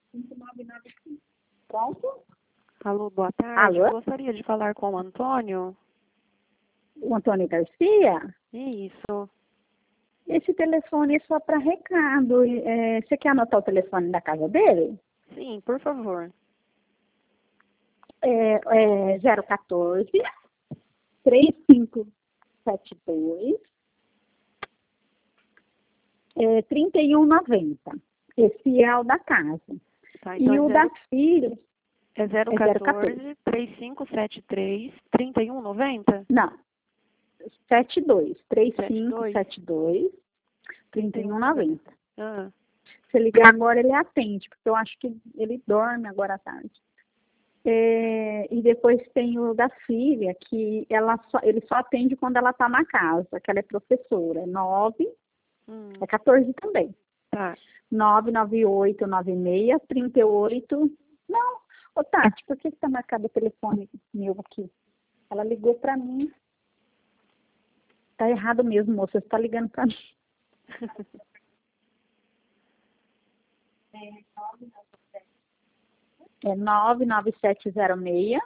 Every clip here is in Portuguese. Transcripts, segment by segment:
5995. Pronto? Alô, boa tarde. Alô? Gostaria de falar com o Antônio. O Antônio Garcia? Isso. Esse telefone é só para recado. Você quer anotar o telefone da casa dele? Sim, por favor. 014 3572 3190. Esse é o da casa. Tá, E então o da filha é 014 3573 3190? Não, 3572 3190. Ah, Se ligar agora, ele atende, porque eu acho que ele dorme agora à tarde. E depois tem o da filha, que ele só atende quando ela está na casa, que ela é professora. 14 também. tá. 9989638. Não, ô Tati, por que está marcado o telefone meu aqui? Ela ligou para mim. Tá errado mesmo, moça, você está ligando para mim. É 99706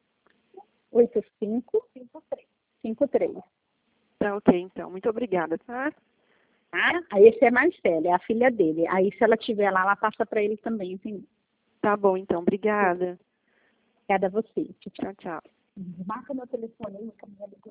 8553. Tá ok, então. Muito obrigada, tá? Tá? Aí esse é Marcela, é a filha dele. Aí se ela estiver lá, ela passa para ele também, entendeu? Tá bom, então. Obrigada. Obrigada a você. Tchau, tchau. Tchau, tchau. Marca meu telefone aí,